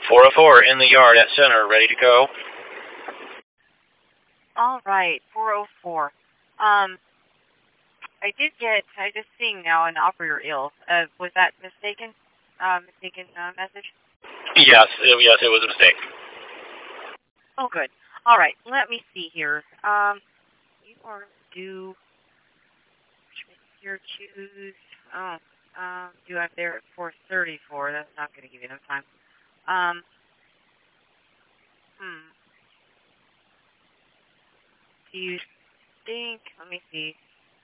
404 in the yard at center, ready to go. All right, 404. I just seeing now an operator ill. Was that mistaken? Message? Yes, it was a mistake. Oh, good. All right, let me see here. You are due Syracuse. Due up there at 4:34. That's not going to give you enough time. Do you think? Let me see.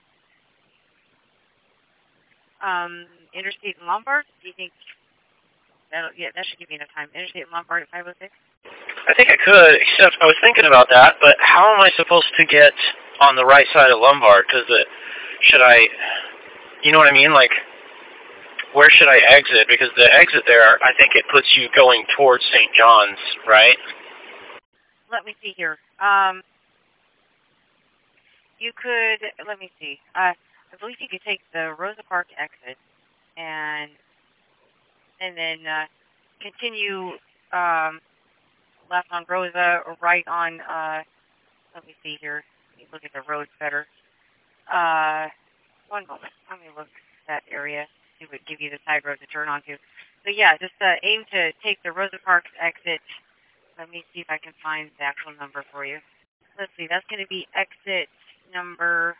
Interstate and Lombard. Do you think that should give you enough time? Interstate and Lombard at 5:06. I think I could, except I was thinking about that, but how am I supposed to get on the right side of Lombard? Should I, you know what I mean? Like, where should I exit? Because the exit there, I think it puts you going towards St. John's, right? Let me see here. You could, let me see. I believe you could take the Rosa Park exit and then continue left on Rosa or right on, let me see here. Let me look at the roads better. One moment. Let me look at that area, see what would give you the side road to turn onto. So yeah, just aim to take the Rosa Parks exit. Let me see if I can find the actual number for you. Let's see, that's going to be exit number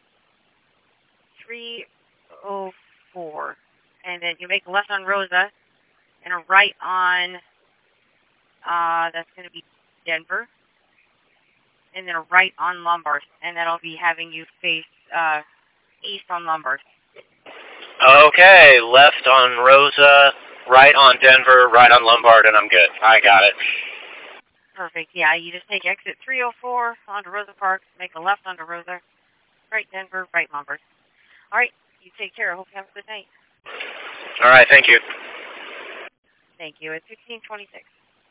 304. And then you make a left on Rosa and a right on, that's going to be Denver. And then a right on Lombard. And that'll be having you face east on Lombard. Okay, left on Rosa, right on Denver, right on Lombard, and I'm good. I got it. Perfect. Yeah, you just take exit 304 onto Rosa Park, make a left onto Rosa, right Denver, right Lombard. All right, you take care. I hope you have a good night. All right, thank you. Thank you. It's 1626.